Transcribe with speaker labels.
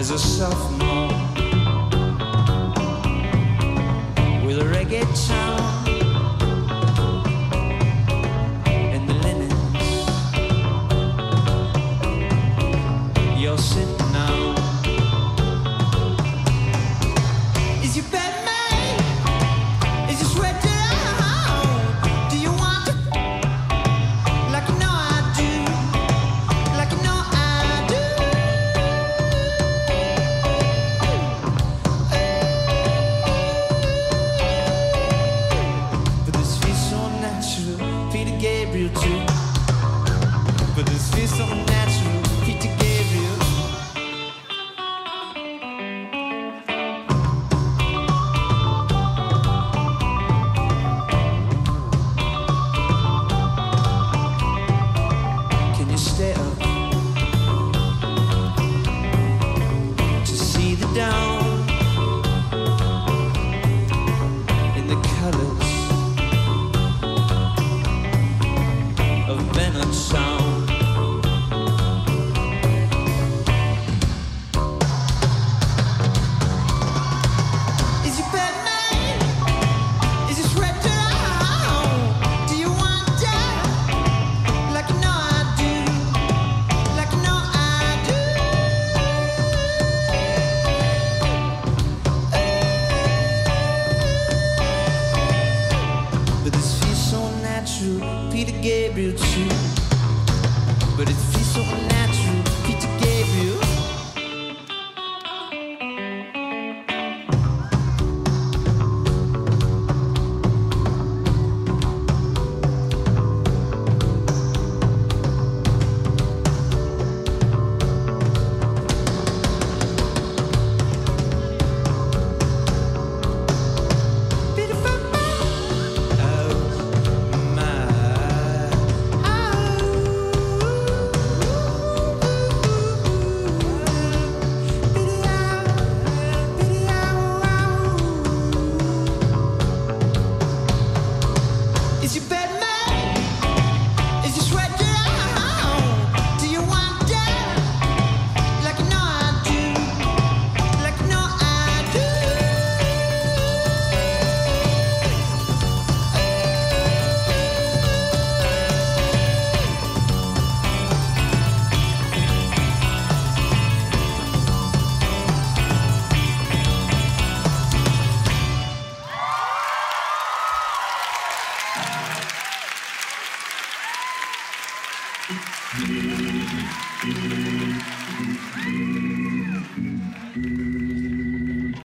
Speaker 1: as a sophomore with a reggae tone and the linens you're sitting on. Is your bed made? Is your sweat down? Do you want to? Like you know I do. Like you know I do. But this feels so natural, Peter Gabriel too. But this feels so natural, Peter Gabriel. Can you stay up to see the dawn in the colors of Bennett Sound? Is your bed made? Is your sweat down? Do you want that? Like you know I do. Like you know I do. But this feels so natural, Peter Gabriel too. But it feels so natural, Peter Gabriel. Is your bed made? Is your sweat down? Do you want that? Like you know I do. Like you know I do.